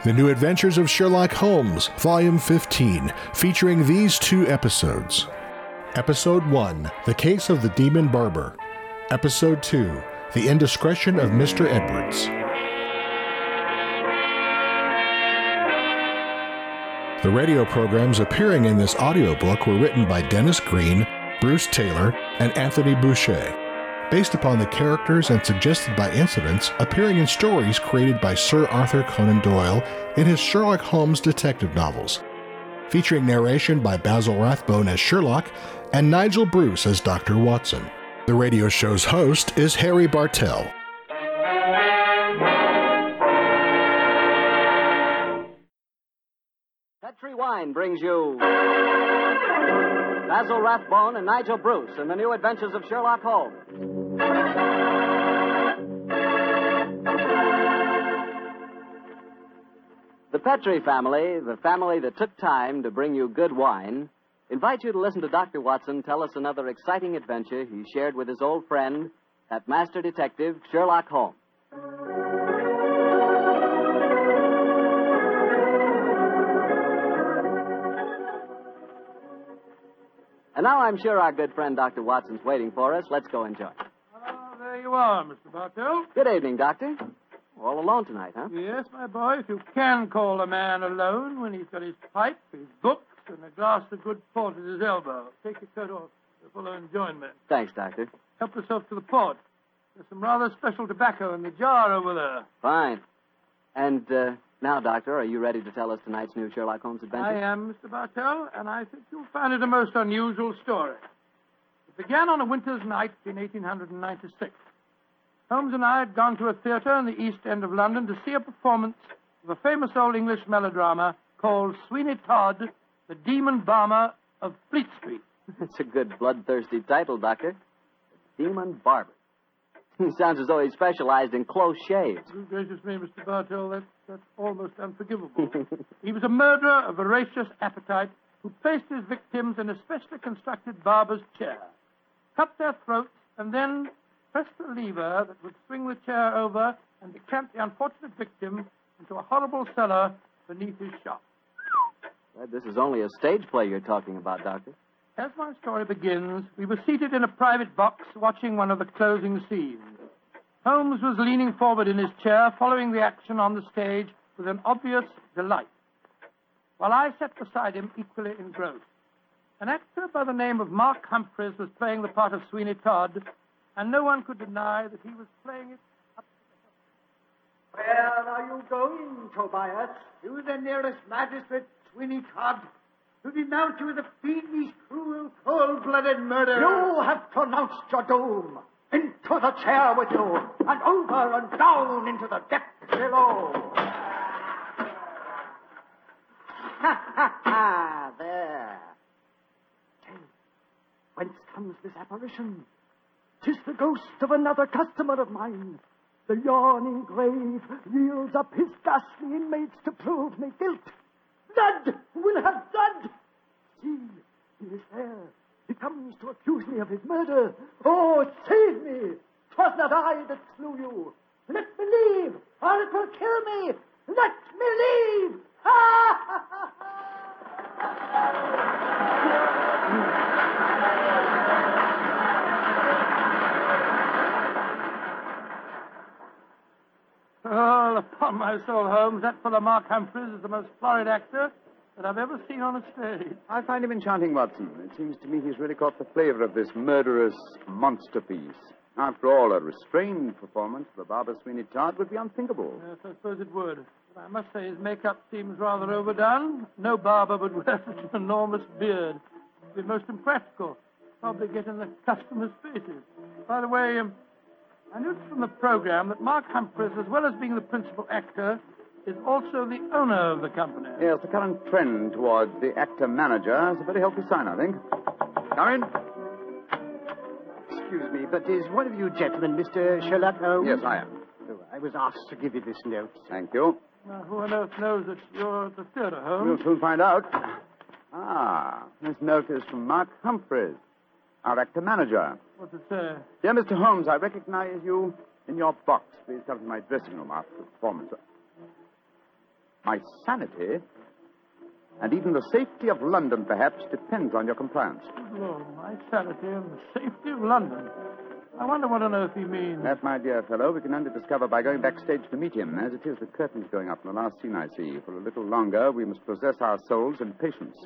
The New Adventures of Sherlock Holmes, Volume 15, featuring these 2 episodes. Episode 1, The Case of the Demon Barber. Episode 2, The Indiscretion of Mr. Edwards. The radio programs appearing in this audiobook were written by Dennis Green, Bruce Taylor, and Anthony Boucher, based upon the characters and suggested by incidents appearing in stories created by Sir Arthur Conan Doyle in his Sherlock Holmes detective novels, featuring narration by Basil Rathbone as Sherlock and Nigel Bruce as Dr. Watson. The radio show's host is Harry Bartell. Petri Wine brings you Basil Rathbone and Nigel Bruce in the New Adventures of Sherlock Holmes. The Petri family, the family that took time to bring you good wine, invites you to listen to Dr. Watson tell us another exciting adventure he shared with his old friend, that master detective, Sherlock Holmes. And now I'm sure our good friend Dr. Watson's waiting for us. Let's go enjoy. There you are, Mr. Bartell. Good evening, Doctor. All alone tonight, huh? Yes, my boy, if you can call a man alone when he's got his pipe, his books, and a glass of good port at his elbow. Take your coat off. The fellow enjoying me. Thanks, Doctor. Help yourself to the port. There's some rather special tobacco in the jar over there. Fine. And now, Doctor, are you ready to tell us tonight's new Sherlock Holmes adventure? I am, Mr. Bartell, and I think you'll find it a most unusual story. It began on a winter's night in 1896. Holmes and I had gone to a theatre in the East End of London to see a performance of a famous old English melodrama called Sweeney Todd, the Demon Barber of Fleet Street. That's a good bloodthirsty title, Doctor. The Demon Barber. He sounds as though he specialized in close shaves. Good gracious me, Mr. Bartell, that's almost unforgivable. He was a murderer of voracious appetite who placed his victims in a specially constructed barber's chair, cut their throats, and then pressed a lever that would swing the chair over and decamp the unfortunate victim into a horrible cellar beneath his shop. Glad this is only a stage play you're talking about, Doctor. As my story begins, we were seated in a private box watching one of the closing scenes. Holmes was leaning forward in his chair, following the action on the stage with an obvious delight, while I sat beside him equally engrossed. An actor by the name of Mark Humphreys was playing the part of Sweeney Todd, and no one could deny that he was playing it up to the hilt. Where are you going, Tobias? To the nearest magistrate, Sweeney Todd, to denounce you as a fiendish, cruel, cold-blooded murderer. You have pronounced your doom. Into the chair with you, and over and down into the depths below. Ha, ha, ha, there. Tell, whence comes this apparition? 'Tis the ghost of another customer of mine. The yawning grave yields up his ghastly inmates to prove me guilt. Blood will have blood. See, he is there. He comes to accuse me of his murder. Oh, save me. 'Twas not I that slew you. Let me leave, or it will kill me. Let me leave. Ha, ha, ha, Oh, upon my soul, Holmes, that fellow Mark Humphreys is the most florid actor that I've ever seen on a stage. I find him enchanting, Watson. It seems to me he's really caught the flavor of this murderous monster piece. After all, a restrained performance of the Barber Sweeney Todd would be unthinkable. Yes, I suppose it would. But I must say his makeup seems rather overdone. No barber would wear such an enormous beard. It would be most impractical. Probably get in the customers' faces. By the way, I noticed from the program that Mark Humphreys, as well as being the principal actor, is also the owner of the company. Yes, the current trend towards the actor-manager is a very healthy sign, I think. Come in. Excuse me, but is one of you gentlemen Mr. Sherlock Holmes? Yes, I am. Oh, I was asked to give you this note. Thank you. Now, who on earth knows that you're at the theatre, Holmes? We'll soon find out. This note is from Mark Humphreys, our actor-manager. What's it say? Dear Mr. Holmes, I recognize you in your box. Please come to my dressing room after the performance. My sanity, and even the safety of London, perhaps, depends on your compliance. Oh, my sanity and the safety of London. I wonder what on earth he means. That, my dear fellow, we can only discover by going backstage to meet him. As it is, the curtain's going up in the last scene I see. For a little longer, we must possess our souls in patience.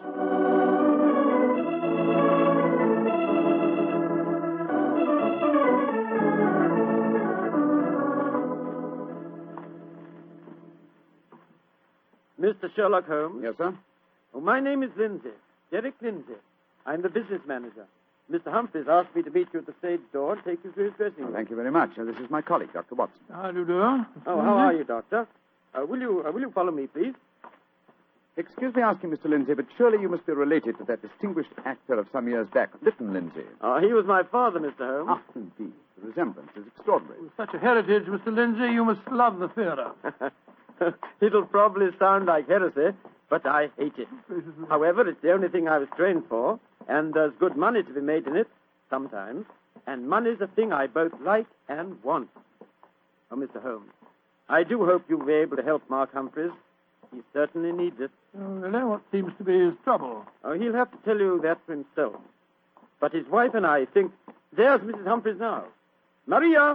Mr. Sherlock Holmes? Yes, sir? Oh, my name is Lindsay. Derek Lindsay. I'm the business manager. Mr. Humphreys asked me to meet you at the stage door and take you to his dressing room. Thank you very much. This is my colleague, Dr. Watson. How do you do? Oh, how are you, Doctor? Will you follow me, please? Excuse me asking, Mr. Lindsay, but surely you must be related to that distinguished actor of some years back, Lytton Lindsay. He was my father, Mr. Holmes. Ah, indeed. The resemblance is extraordinary. With such a heritage, Mr. Lindsay, you must love the theater. It'll probably sound like heresy, but I hate it. However, it's the only thing I was trained for, and there's good money to be made in it, sometimes. And money's a thing I both like and want. Oh, Mr. Holmes, I do hope you'll be able to help Mark Humphreys. He certainly needs it. Oh, really? What seems to be his trouble? Oh, he'll have to tell you that for himself. But his wife and I think... There's Mrs. Humphreys now. Maria!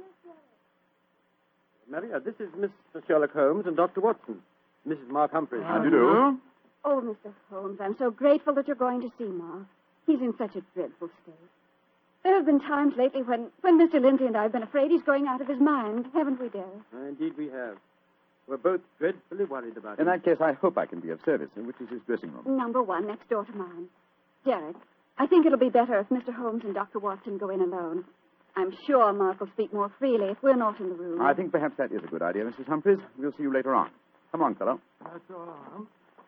Maria, this is Mr. Sherlock Holmes and Dr. Watson. Mrs. Mark Humphreys. How do you do? Oh, Mr. Holmes, I'm so grateful that you're going to see Mark. He's in such a dreadful state. There have been times lately when Mr. Lindsay and I have been afraid he's going out of his mind, haven't we, Derek? Indeed we have. We're both dreadfully worried about In him. that case, I hope I can be of service. Which is his dressing room? Number 1, next door to mine. Derek, I think it'll be better if Mr. Holmes and Dr. Watson go in alone. I'm sure Mark will speak more freely if we're not in the room. I think perhaps that is a good idea, Mrs. Humphreys. We'll see you later on. Come on, fellow. That's all right.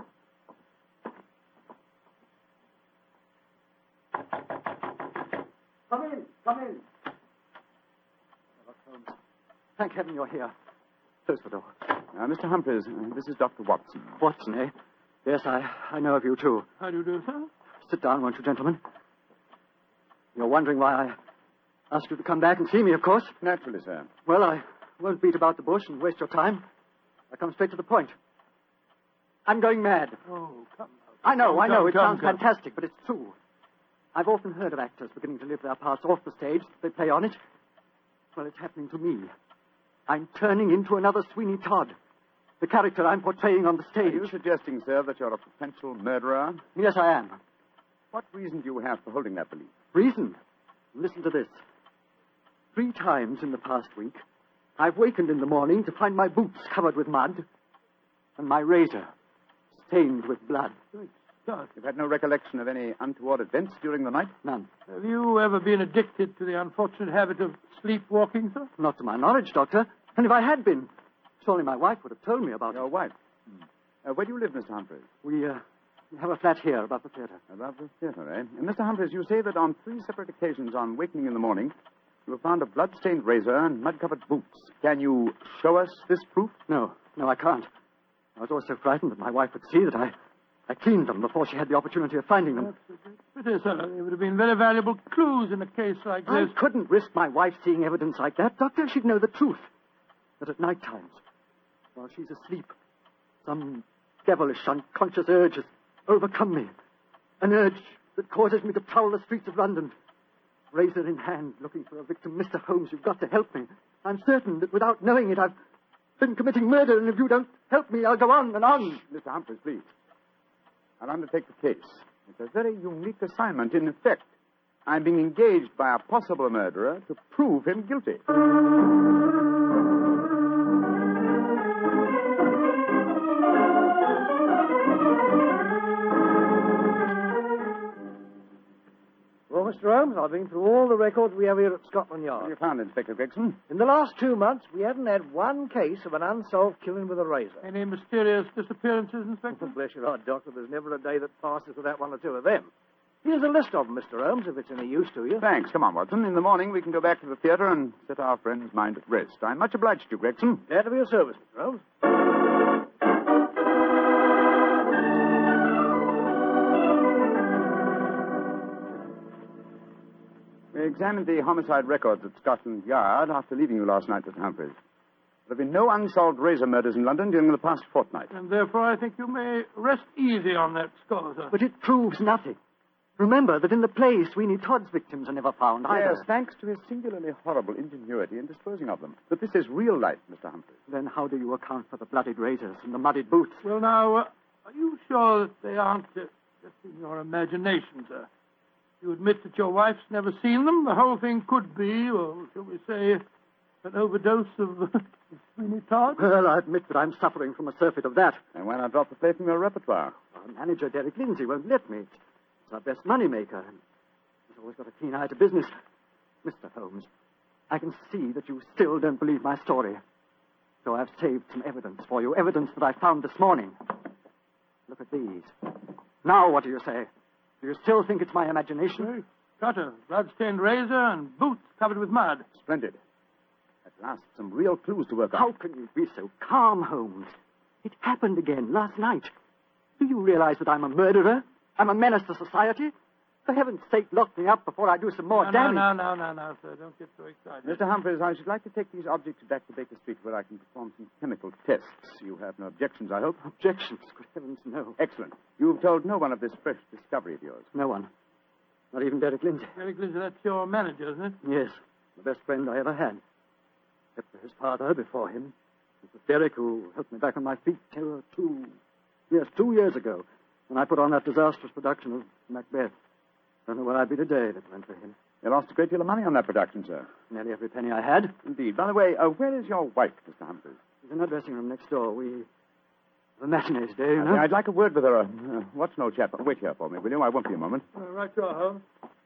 Come in, come in. Sherlock Holmes, thank heaven you're here. Close the door. Mr. Humphreys, this is Dr. Watson. Watson, eh? Yes, I know of you, too. How do you do, sir? Sit down, won't you, gentlemen? You're wondering why I asked you to come back and see me, of course. Naturally, sir. Well, I won't beat about the bush and waste your time. I come straight to the point. I'm going mad. Oh, come. I know. It sounds come. fantastic, but it's true. I've often heard of actors beginning to live their parts off the stage. They play on it. Well, it's happening to me. I'm turning into another Sweeney Todd. The character I'm portraying on the Are stage. you suggesting, sir, that you're a potential murderer? Yes, I am. What reason do you have for holding that belief? Reason? Listen to this. 3 times in the past week, I've wakened in the morning to find my boots covered with mud and my razor stained with blood. God. You've had no recollection of any untoward events during the night? None. Have you ever been addicted to the unfortunate habit of sleepwalking, sir? Not to my knowledge, Doctor. And if I had been, surely my wife would have told me about Your it. wife? Where do you live, Mr. Humphreys? We have a flat here above the theater. Above the theater, eh? And Mr. Humphreys, you say that on 3 separate occasions on wakening in the morning, you have found a blood-stained razor and mud-covered boots. Can you show us this proof? No, I can't. I was always so frightened that my wife would see that I cleaned them before she had the opportunity of finding them. It is, sir. They would have been very valuable clues in a case like I this. couldn't risk my wife seeing evidence like that, Doctor. She'd know the truth. That at night times, while she's asleep, some devilish, unconscious urge has overcome me. An urge that causes me to prowl the streets of London. Razor in hand, looking for a victim. Mr. Holmes, you've got to help me. I'm certain that without knowing it, I've been committing murder, and if you don't help me, I'll go on and on. Mr. Humphreys, please. I'll undertake the case. It's a very unique assignment. In effect, I'm being engaged by a possible murderer to prove him guilty. Well, Mr. Holmes, I've been through all the records we have here at Scotland What have Yard. you found, Inspector Gregson? In the last 2 months, we haven't had one case of an unsolved killing with a razor. Any mysterious disappearances, Inspector? Bless your heart, Doctor, there's never a day that passes without 1 or 2 of them. Here's a list of them, Mr. Holmes, if it's any use to you. Thanks. Come on, Watson. In the morning, we can go back to the theater and set our friend's mind at rest. I'm much obliged to you, Gregson. Glad to be of service, Mr. Holmes. We examined the homicide records at Scotland Yard after leaving you last night, Mr. Humphreys. There have been no unsolved razor murders in London during the past fortnight. And therefore I think you may rest easy on that score, sir. But it proves nothing. Remember that in the play, Sweeney Todd's victims are never found either. Yes, thanks to his singularly horrible ingenuity in disposing of them. But this is real life, Mr. Humphreys. Then how do you account for the bloodied razors and the muddied boots? Well, now, are you sure that they aren't just in your imagination, sir? You admit that your wife's never seen them? The whole thing could be, or shall we say, an overdose of Sweeney Todd? Well, I admit that I'm suffering from a surfeit of that. And why not drop the play from your repertoire? Our manager, Derek Lindsay, won't let me. It's our best moneymaker. He's always got a keen eye to business. Mr. Holmes, I can see that you still don't believe my story. So I've saved some evidence for you, evidence that I found this morning. Look at these. Now what do you say? Do you still think it's my imagination? Cutter, blood-stained razor, and boots covered with mud. Splendid. At last, some real clues to work on. How can you be so calm, Holmes? It happened again last night. Do you realize that I'm a murderer? I'm a menace to society? For heaven's sake, lock me up before I do some more damage. No, sir. Don't get so excited. Mr. Humphreys, I should like to take these objects back to Baker Street where I can perform some chemical tests. You have no objections, I hope? Objections? Good heavens, no. Excellent. You've told no one of this fresh discovery of yours? No one. Not even Derek Lindsay. Derek Lindsay, that's your manager, isn't it? Yes. The best friend I ever had. Except for his father before him. It was Derek who helped me back on my feet 2 years ago, when I put on that disastrous production of Macbeth. Don't know where I'd be today if it weren't for him. You lost a great deal of money on that production, sir. Nearly every penny I had. Indeed. By the way, where is your wife, Mr. Humphreys? She's in her dressing room next door. We have a matinee today, you know. I'd like a word with her. Watson, old chap. Wait here for me, will you? I won't be a moment. Right you are, Holmes.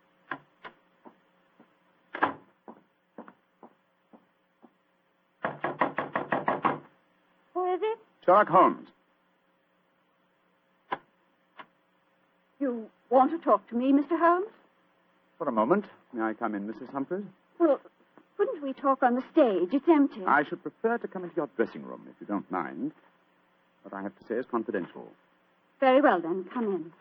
Who is it? Sherlock Holmes. You want to talk to me, Mr. Holmes? For a moment. May I come in, Mrs. Humphreys? Well, couldn't we talk on the stage? It's empty. I should prefer to come into your dressing room, if you don't mind. What I have to say is confidential. Very well, then. Come in.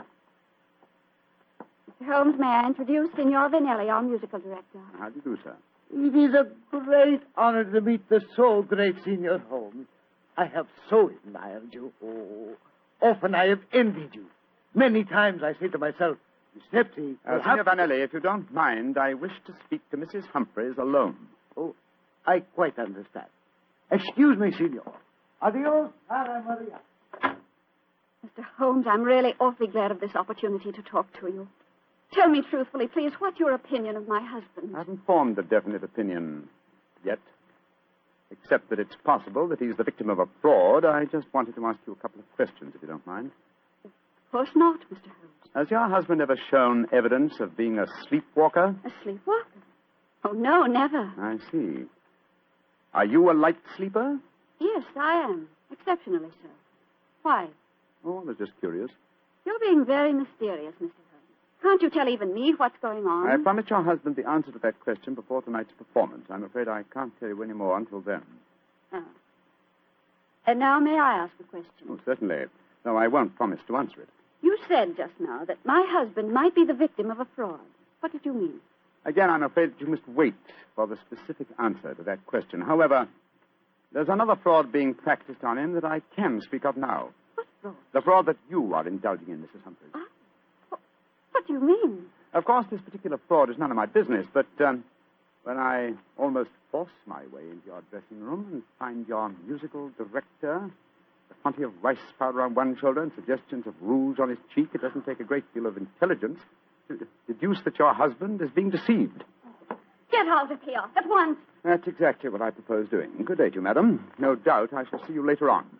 Mr. Holmes, may I introduce Signor Vanelli, our musical director? How do you do, sir? It is a great honor to meet the so great Senior Holmes. I have so admired you. Oh, often I have envied you. Many times I say to myself, Snepsy, Signor Vanelli, if you don't mind, I wish to speak to Mrs. Humphreys alone. Oh, I quite understand. Excuse me, Signor. Adios, Sara Maria. Mr. Holmes, I'm really awfully glad of this opportunity to talk to you. Tell me truthfully, please, what's your opinion of my husband? I haven't formed a definite opinion yet, except that it's possible that he's the victim of a fraud. I just wanted to ask you a couple of questions, if you don't mind. Of course not, Mr. Holmes. Has your husband ever shown evidence of being a sleepwalker? A sleepwalker? Oh, no, never. I see. Are you a light sleeper? Yes, I am. Exceptionally so. Why? Oh, I was just curious. You're being very mysterious, Mr. Holmes. Can't you tell even me what's going on? I promised your husband the answer to that question before tonight's performance. I'm afraid I can't tell you any more until then. Oh. And now may I ask a question? Oh, certainly. No, I won't promise to answer it. You said just now that my husband might be the victim of a fraud. What did you mean? Again, I'm afraid that you must wait for the specific answer to that question. However, there's another fraud being practiced on him that I can speak of now. What fraud? The fraud that you are indulging in, Mrs. Humphreys. What do you mean? Of course, this particular fraud is none of my business, but when I almost force my way into your dressing room and find your musical director, a quantity of rice powder on one shoulder and suggestions of rouge on his cheek, it doesn't take a great deal of intelligence to deduce that your husband is being deceived. Get out of here at once. That's exactly what I propose doing. Good day to you, madam. No doubt I shall see you later on.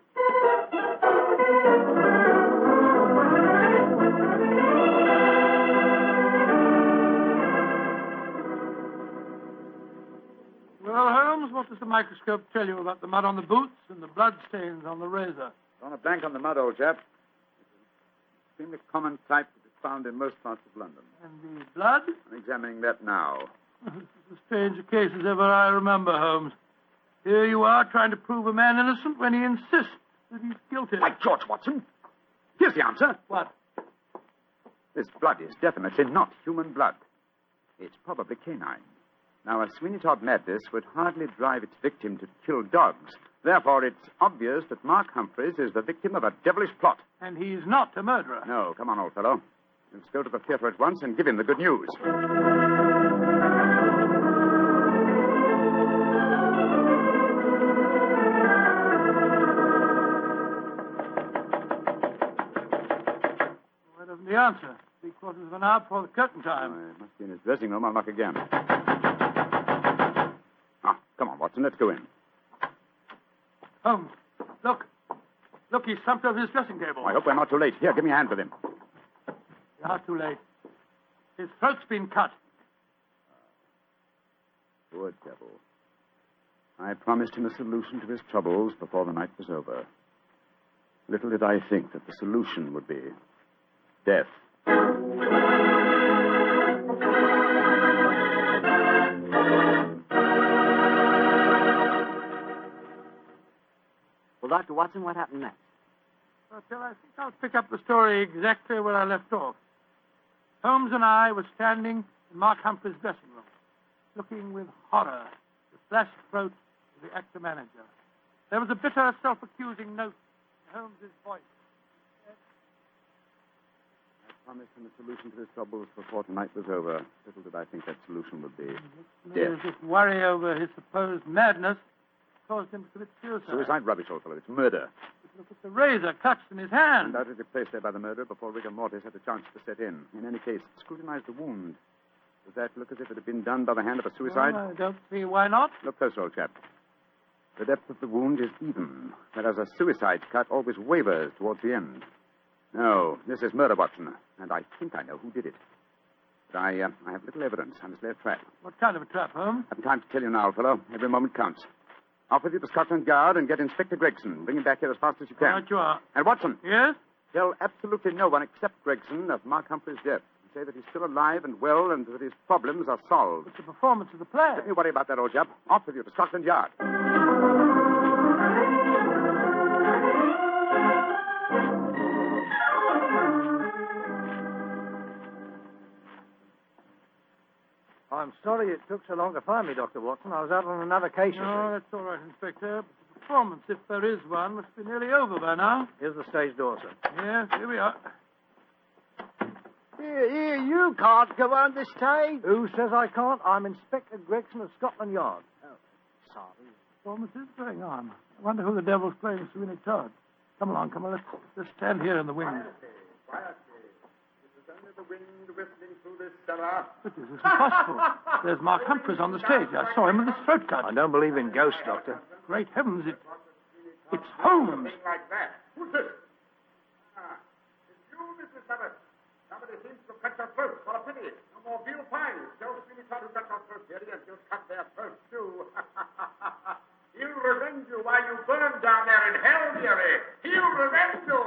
Well, Holmes, what does the microscope tell you about the mud on the boots and the blood stains on the razor? On a blank on the mud, old chap. It's an extremely common type that is found in most parts of London. And the blood? I'm examining that now. This is as strange a case as ever I remember, Holmes. Here you are trying to prove a man innocent when he insists that he's guilty. By George, Watson. Here's the answer. What? This blood is definitely not human blood. It's probably canine. Now, a Sweeney Todd madness would hardly drive its victim to kill dogs, Therefore, it's obvious that Mark Humphreys is the victim of a devilish plot. And he's not a murderer. No, come on, old fellow. Let's go to the theater at once and give him the good news. Why doesn't he answer? 3/4 of an hour before the curtain time. It must be in his dressing room. I'll knock again. Ah, come on, Watson. Let's go in. Holmes, look. Look, he's slumped over his dressing table. I hope we're not too late. Here, give me a hand with him. You are too late. His throat's been cut. Poor devil. I promised him a solution to his troubles before the night was over. Little did I think that the solution would be death. Well, Dr. Watson, what happened next? Well, Phil, I think I'll pick up the story exactly where I left off. Holmes and I were standing in Mark Humphrey's dressing room, looking with horror at the slashed throat of the actor manager. There was a bitter, self-accusing note in Holmes's voice. I promised him a solution to his troubles before tonight was over. Little did I think that solution would be death. This worry over his supposed madness caused him to commit suicide. Suicide? Rubbish, old fellow. It's murder. Look at the razor clutched in his hand. Undoubtedly placed there by the murderer before rigor mortis had a chance to set in. In any case, scrutinize the wound. Does that look as if it had been done by the hand of a suicide? Well, I don't see why not. Look closer, old chap. The depth of the wound is even, whereas a suicide cut always wavers towards the end. No, this is murder, Watson, and I think I know who did it. But I have little evidence. I must lay a trap. What kind of a trap, Holmes? I haven't time to tell you now, old fellow. Every moment counts. Off with you to Scotland Yard and get Inspector Gregson. Bring him back here as fast as you can. Right you are. And Watson. Yes? Tell absolutely no one except Gregson of Mark Humphrey's death. Say that he's still alive and well and that his problems are solved. It's the performance of the play. Don't you worry about that, old chap. Off with you to Scotland Yard. I'm sorry it took so long to find me, Dr. Watson. I was out on another case. No, that's all right, Inspector. But the performance, if there is one, must be nearly over by now. Here's the stage door, sir. Yes, here we are. Here, you can't go on the stage. Who says I can't? I'm Inspector Gregson of Scotland Yard. Oh, sorry. Performance is going on. I wonder who the devil's playing Sweeney Todd. Come along. Let's just stand here in the wing. Quietly. This is only the wind whistling through this cellar. But this isn't possible. There's Mark Humphreys on the stage. I saw him with his throat cut. I don't believe in ghosts, Doctor. Great heavens, it's Holmes. Something like that. Who's this? It's you, Mrs. Abbott. Somebody seems to cut your throat. What a pity. No more veal pies. Joe Sweeney tried to cut your throat, dearie, and you'll cut their throats, too. He'll revenge you while you burn down there in hell, dearie. He'll revenge you.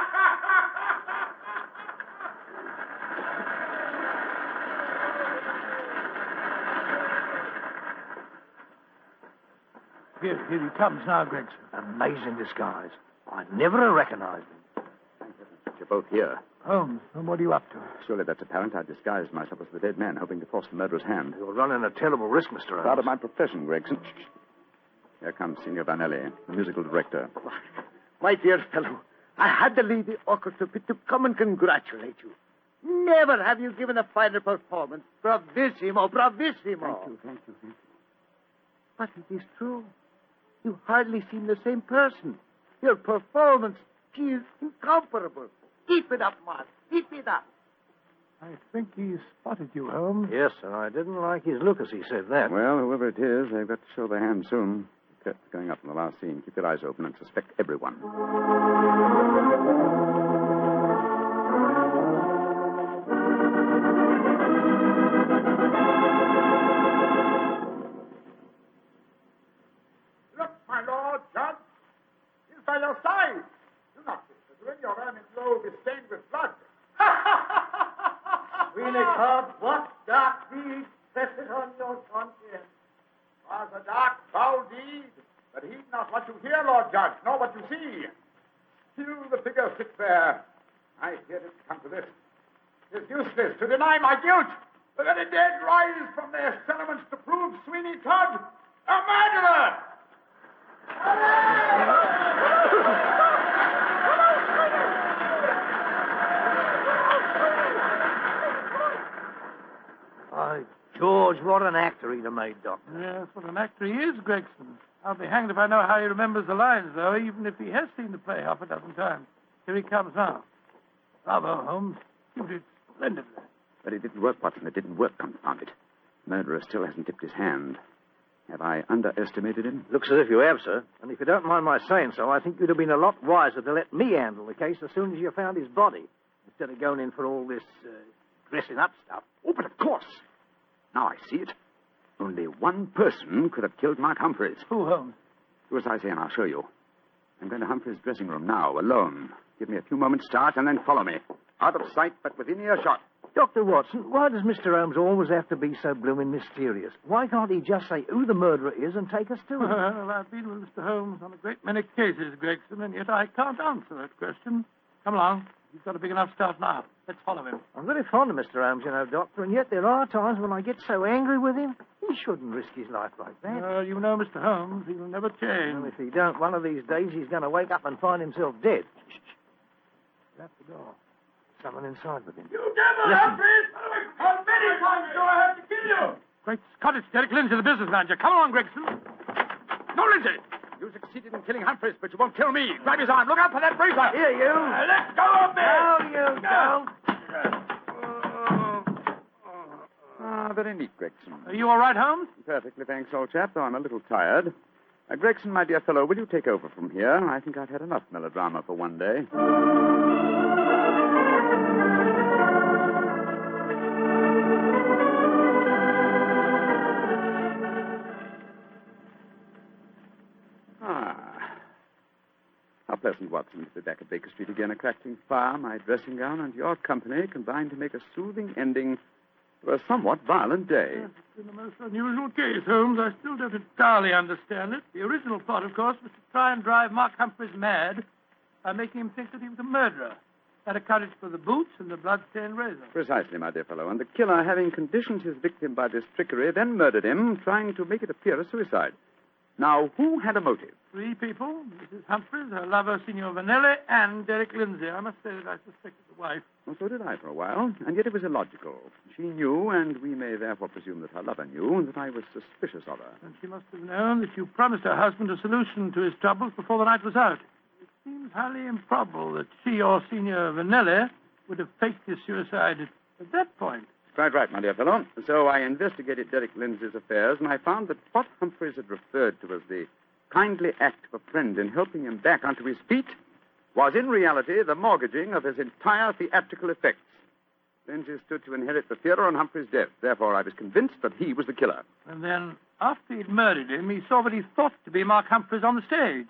Here he comes now, Gregson. Amazing disguise. I'd never have recognized him. You're both here. Holmes, and what are you up to? Surely that's apparent. I disguised myself as the dead man, hoping to force the murderer's hand. You're running a terrible risk, Mr. Holmes. Part of my profession, Gregson. Here comes Signor Vanelli, the musical director. My dear fellow, I had to leave the orchestra pit to come and congratulate you. Never have you given a finer performance. Bravissimo, bravissimo. Thank you. But it is true. You hardly seem the same person. Your performance is incomparable. Keep it up, Mark. Keep it up. I think he spotted you, Holmes. Yes, sir. I didn't like his look as he said that. Well, whoever it is, they've got to show their hand soon. The curtain's going up in the last scene. Keep your eyes open and suspect everyone. Look, my lord, Judge. He's by your side. Do not disagree. Your ermine robe is stained with blood. Sweeney Todd, what dark deed presses on your conscience? Was a dark, foul deed, but heed not what you hear, Lord Judge, nor what you see. Still the figure sits there. I fear it come to this. It is useless to deny my guilt. The very dead rise from their settlements to prove Sweeney Todd a murderer. By George, what an actor he'd have made, Doctor. Yes, what an actor he is, Gregson. I'll be hanged if I know how he remembers the lines, though, even if he has seen the play half a dozen times. Here he comes now. Bravo, Holmes. You did splendidly. But it didn't work, Watson. It didn't work, confound it. Murderer still hasn't tipped his hand. Have I underestimated him? Looks as if you have, sir. And if you don't mind my saying so, I think you'd have been a lot wiser to let me handle the case as soon as you found his body, instead of going in for all this dressing up stuff. Oh, but of course. Now I see it. Only one person could have killed Mark Humphreys. Who, Holmes? Do as I say, and I'll show you. I'm going to Humphreys' dressing room now, alone. Give me a few moments' start, and then follow me. Out of sight, but within earshot. Dr. Watson, why does Mr. Holmes always have to be so blooming mysterious? Why can't he just say who the murderer is and take us to him? Well, I've been with Mr. Holmes on a great many cases, Gregson, and yet I can't answer that question. Come along. He's got a big enough start now. Let's follow him. I'm very fond of Mr. Holmes, you know, Doctor, and yet there are times when I get so angry with him. He shouldn't risk his life like that. You know Mr. Holmes. He will never change. Well, if he don't, one of these days he's going to wake up and find himself dead. Shh. Shut the door. Someone inside with him. You devil, Humphreys! How many times do I have to kill you? Great Scott, it's Derek Lindsay, the business manager. Come along, Gregson. No, Lindsay! You succeeded in killing Humphreys, but you won't kill me. Grab his arm. Look out for that razor. Here, you. Let go of me! No, you don't. Very neat, Gregson. Are you all right, Holmes? Perfectly, thanks, old chap, though I'm a little tired. Gregson, my dear fellow, will you take over from here? I think I've had enough melodrama for one day. How pleasant, Watson, to be back at Baker Street again. A crackling fire, my dressing gown, and your company combined to make a soothing ending to a somewhat violent day. Yes, it's been a most unusual case, Holmes. I still don't entirely understand it. The original plot, of course, was to try and drive Mark Humphreys mad by making him think that he was a murderer. That accounted for the boots and the blood-stained razor. Precisely, my dear fellow. And the killer, having conditioned his victim by this trickery, then murdered him, trying to make it appear a suicide. Now, who had a motive? 3 people. Mrs. Humphreys, her lover, Signor Vanelli, and Derek Lindsay. I must say that I suspected the wife. Well, so did I for a while, and yet it was illogical. She knew, and we may therefore presume that her lover knew, that I was suspicious of her. And she must have known that you promised her husband a solution to his troubles before the night was out. It seems highly improbable that she or Signor Vanelli would have faked his suicide at that point. Quite right, my dear fellow. So I investigated Derek Lindsay's affairs, and I found that what Humphreys had referred to as the kindly act of a friend in helping him back onto his feet was in reality the mortgaging of his entire theatrical effects. Lindsay stood to inherit the theater on Humphrey's death. Therefore, I was convinced that he was the killer. And then, after he'd murdered him, he saw what he thought to be Mark Humphreys on the stage.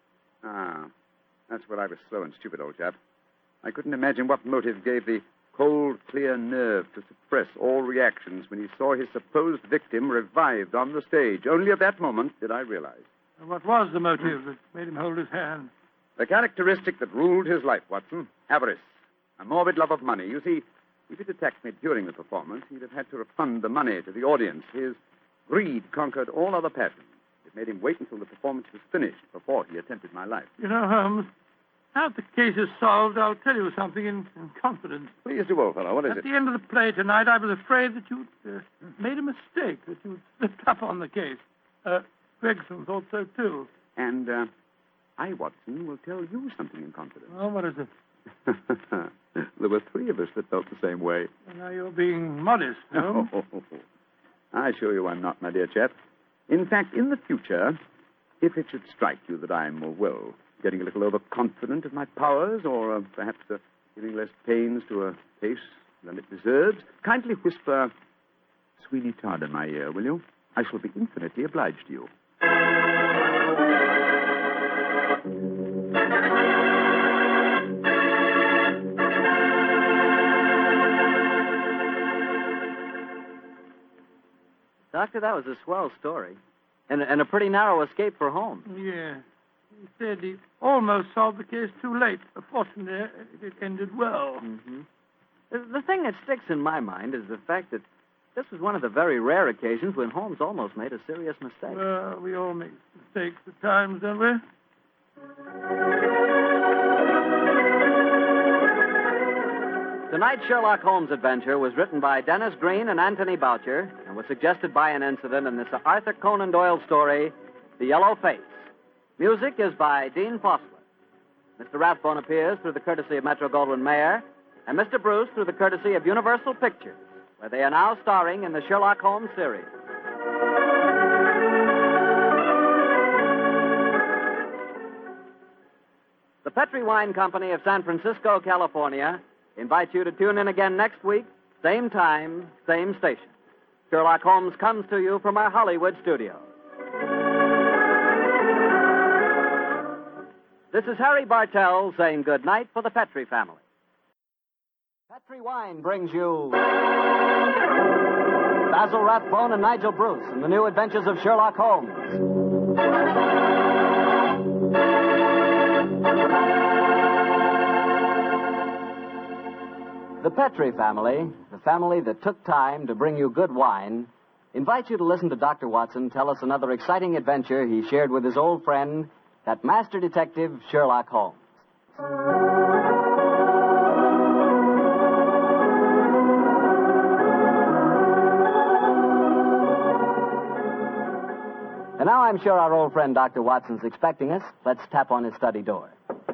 Ah, that's where I was slow and stupid, old chap. I couldn't imagine what motive gave the cold, clear nerve to suppress all reactions when he saw his supposed victim revived on the stage. Only at that moment did I realize. And what was the motive that made him hold his hand? The characteristic that ruled his life, Watson. Avarice. A morbid love of money. You see, if he'd attacked me during the performance, he'd have had to refund the money to the audience. His greed conquered all other passions. It made him wait until the performance was finished before he attempted my life. You know, Holmes, now that the case is solved, I'll tell you something in confidence. Please do, old fellow. What is At it? the end of the play tonight, I was afraid that you'd made a mistake, that you'd slipped up on the case. Gregson thought so, too. And I, Watson, will tell you something in confidence. Oh, what is it? There were 3 of us that felt the same way. Well, now you're being modest, Holmes. I assure you I'm not, my dear chap. In fact, in the future, if it should strike you that I'm, well, getting a little overconfident of my powers, or perhaps giving less pains to a case than it deserves, kindly whisper Sweeney Todd in my ear, will you? I shall be infinitely obliged to you. Doctor, that was a swell story. And a pretty narrow escape for Holmes. Yeah. He said he almost solved the case too late. Fortunately, it ended well. Mm-hmm. The thing that sticks in my mind is the fact that This was one of the very rare occasions when Holmes almost made a serious mistake. Well, we all make mistakes at times, don't we? Tonight's Sherlock Holmes adventure was written by Dennis Green and Anthony Boucher and was suggested by an incident in this Arthur Conan Doyle story, The Yellow Face. Music is by Dean Fossler. Mr. Rathbone appears through the courtesy of Metro-Goldwyn-Mayer, and Mr. Bruce through the courtesy of Universal Pictures, where they are now starring in the Sherlock Holmes series. The Petri Wine Company of San Francisco, California, invites you to tune in again next week, same time, same station. Sherlock Holmes comes to you from our Hollywood studio. This is Harry Bartell saying good night for the Petri family. Petri Wine brings you Basil Rathbone and Nigel Bruce in the new adventures of Sherlock Holmes. The Petri family, the family that took time to bring you good wine, invites you to listen to Dr. Watson tell us another exciting adventure he shared with his old friend, that master detective, Sherlock Holmes. And now I'm sure our old friend Dr. Watson's expecting us. Let's tap on his study door.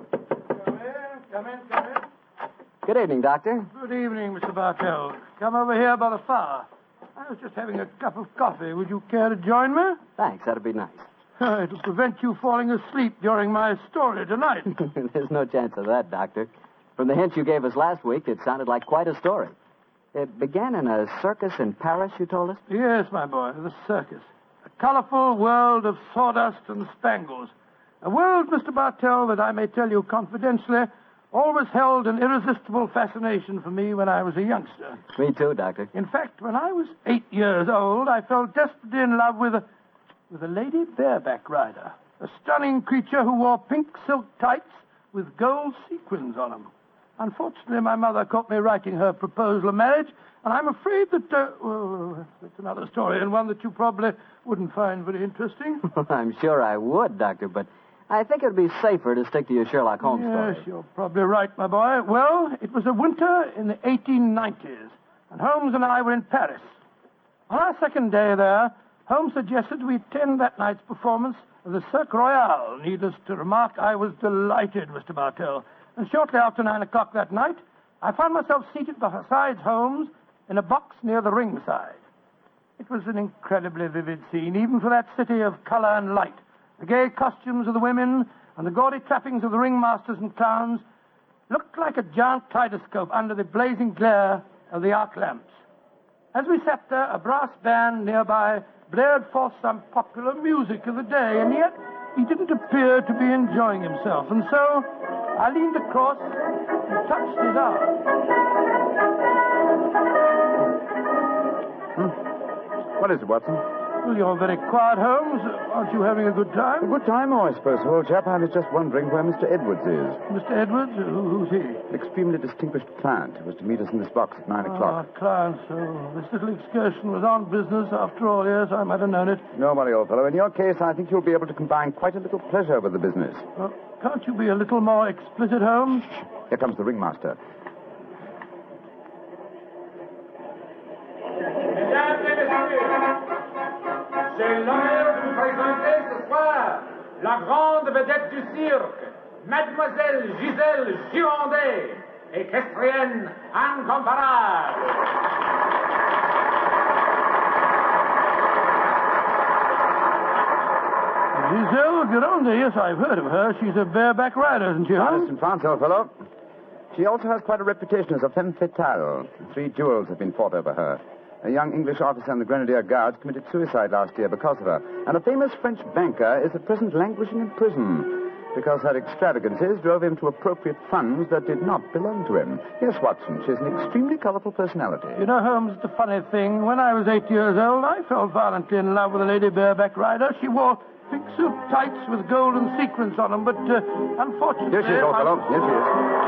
Come in. Good evening, Doctor. Good evening, Mr. Bartell. Come over here by the fire. I was just having a cup of coffee. Would you care to join me? Thanks, that'd be nice. It'll prevent you falling asleep during my story tonight. There's no chance of that, Doctor. From the hint you gave us last week, it sounded like quite a story. It began in a circus in Paris, you told us? Yes, my boy, the circus. A colorful world of sawdust and spangles. A world, Mr. Bartell, that I may tell you confidentially, always held an irresistible fascination for me when I was a youngster. Me too, Doctor. In fact, when I was 8 years old, I fell desperately in love with a lady bareback rider, a stunning creature who wore pink silk tights with gold sequins on them. Unfortunately, my mother caught me writing her proposal of marriage, and I'm afraid that, that's another story, and one that you probably wouldn't find very interesting. I'm sure I would, Doctor, but I think it would be safer to stick to your Sherlock Holmes story. Yes, you're probably right, my boy. Well, it was a winter in the 1890s, and Holmes and I were in Paris. On our second day there, Holmes suggested we attend that night's performance of the Cirque Royale. Needless to remark, I was delighted, Mr. Bartell. And shortly after 9 o'clock that night, I found myself seated beside Holmes in a box near the ringside. It was an incredibly vivid scene, even for that city of color and light. The gay costumes of the women and the gaudy trappings of the ringmasters and clowns looked like a giant kaleidoscope under the blazing glare of the arc lamps. As we sat there, a brass band nearby blared forth some popular music of the day, and yet he didn't appear to be enjoying himself. And so I leaned across and touched his arm. What is it, Watson? Well, you're very quiet, Holmes. Aren't you having a good time? A good time, oh, I suppose, old chap. I was just wondering where Mr. Edwards is. Mr. Edwards? Who's he? An extremely distinguished client who was to meet us in this box at 9 o'clock. Client, so this little excursion was on business after all. Yes, I might have known it. No worry, old fellow. In your case, I think you'll be able to combine quite a little pleasure with the business. Well, can't you be a little more explicit, Holmes? Here comes the ringmaster. J'ai l'honneur de vous présenter ce soir la grande vedette du cirque, Mademoiselle Gisèle Girondet, équestrienne incomparable. Giselle Gironde, yes, I've heard of her. She's a bareback rider, isn't she, Honest in France, old fellow. She also has quite a reputation as a femme fatale. 3 duels have been fought over her. A young English officer in the Grenadier Guards committed suicide last year because of her. And a famous French banker is at present languishing in prison because her extravagances drove him to appropriate funds that did not belong to him. Yes, Watson, she's an extremely colorful personality. You know, Holmes, the funny thing, when I was 8 years old, I fell violently in love with a lady bareback rider. She wore pink suit tights with golden sequins on them, but unfortunately... Here she is, old fellow. Here she is.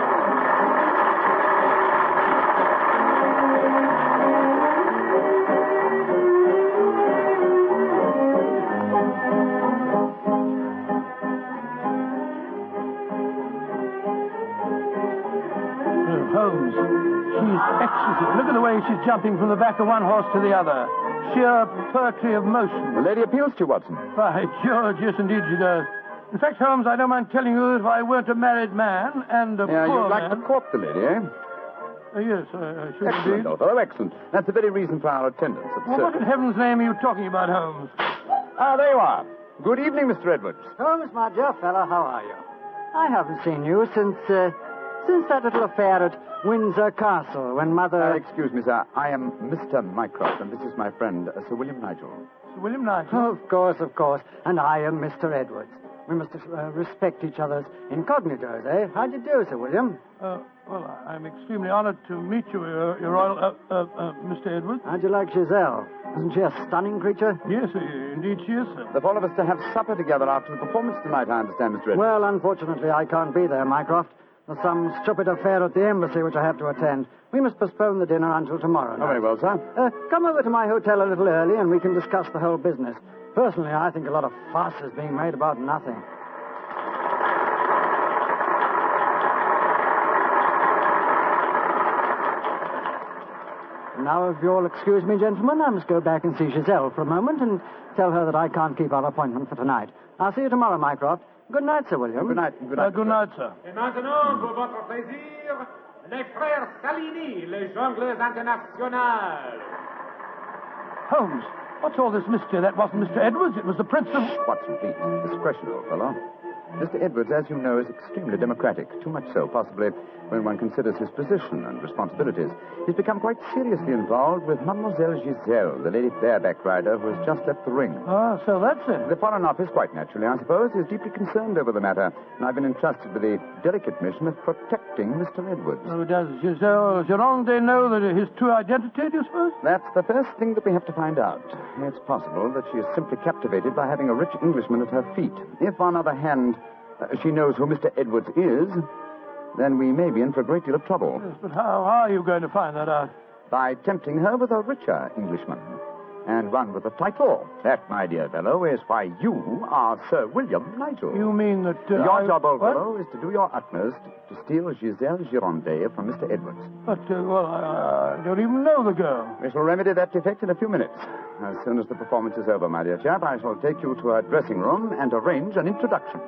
Holmes, she's exquisite. Look at the way she's jumping from the back of one horse to the other. Sheer poetry of motion. The lady appeals to you, Watson. By George, yes, indeed she does. In fact, Holmes, I don't mind telling you that if I weren't a married man and a Yeah, poor you'd like man... to court the lady, eh? Yes, I should Excellent, indeed. old fellow, excellent. That's the very reason for our attendance at the Well, what circus. in heaven's name are you talking about, Holmes? Ah, there you are. Good evening, Mr. Edwards. Holmes, my dear fellow, how are you? I haven't seen you since that little affair at Windsor Castle when Mother... Excuse me, sir. I am Mr. Mycroft, and this is my friend, Sir William Nigel. Sir William Nigel? Oh, of course, of course. And I am Mr. Edwards. We must respect each other's incognitos, eh? How do you do, Sir William? Well, I'm extremely honored to meet you, Your Royal... Mr. Edwards. How'd you like Giselle? Isn't she a stunning creature? Yes, indeed she is, sir. The four of us to have supper together after the performance tonight, I understand, Mr. Edwards. Well, unfortunately, I can't be there, Mycroft. There's some stupid affair at the embassy which I have to attend. We must postpone the dinner until tomorrow night. Oh, very well, sir. Come over to my hotel a little early and we can discuss the whole business. Personally, I think a lot of fuss is being made about nothing. Now, if you'll excuse me, gentlemen, I must go back and see Giselle for a moment and tell her that I can't keep our appointment for tonight. I'll see you tomorrow, Mycroft. Good night, Sir William. Good night. Good night. Good night, sir. Et maintenant, pour votre plaisir, les frères Salini, les jongleurs internationaux. Holmes, what's all this mystery? That wasn't Mr. Edwards. It was the Prince of... Watson, please. Discretion, old fellow. Mr. Edwards, as you know, is extremely democratic. Too much so, possibly, when one considers his position and responsibilities. He's become quite seriously involved with Mademoiselle Giselle, the lady bareback rider who has just left the ring. Ah, so that's it. The Foreign Office, quite naturally, I suppose, is deeply concerned over the matter, and I've been entrusted with the delicate mission of protecting Mr. Edwards. Oh, does Giselle Gironde know that his true identity, do you suppose? That's the first thing that we have to find out. It's possible that she is simply captivated by having a rich Englishman at her feet. If, on the other hand, she knows who Mr. Edwards is, then we may be in for a great deal of trouble. Yes, but how are you going to find that out? By tempting her with a richer Englishman. And one with a title. That, my dear fellow, is why you are Sir William Nigel. You mean that... Your job, old what? fellow, is to do your utmost to steal Giselle Gironde from Mr. Edwards. But, I don't even know the girl. We shall remedy that defect in a few minutes. As soon as the performance is over, my dear chap, I shall take you to her dressing room and arrange an introduction.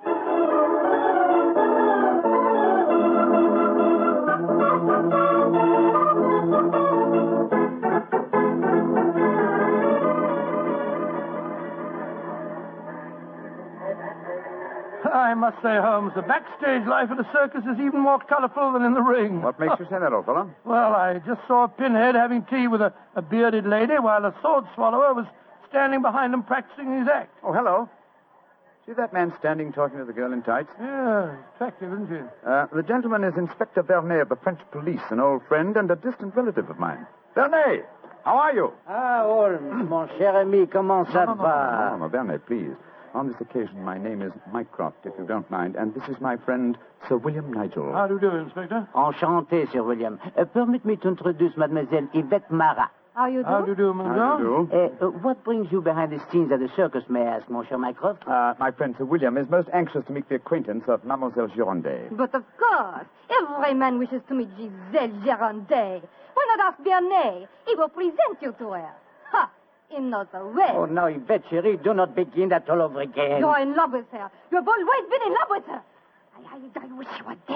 I must say, Holmes, the backstage life at a circus is even more colorful than in the ring. What makes you say that, old fellow? Well, I just saw Pinhead having tea with a bearded lady while a sword swallower was standing behind him practicing his act. Oh, hello. See that man standing talking to the girl in tights? Yeah, attractive, isn't she? The gentleman is Inspector Vernet of the French police, an old friend and a distant relative of mine. Vernet, how are you? Ah, Holmes, mon cher ami, comment ça va? No, Vernet, please. On this occasion, my name is Mycroft, if you don't mind, and this is my friend, Sir William Nigel. How do you do, Inspector? Enchanté, Sir William. Permit me to introduce Mademoiselle Yvette Marat. How you do? How do you do, How do you do? What brings you behind the scenes at the circus, may I ask, Monsieur Mycroft? My friend Sir William is most anxious to make the acquaintance of Mademoiselle Gironde. But of course, every man wishes to meet Giselle Gironde. Why not ask Bernet? He will present you to her. Ha! In no way. Oh, now, Yvette, chérie, do not begin that all over again. You're in love with her. You've always been in love with her. I wish you were dead.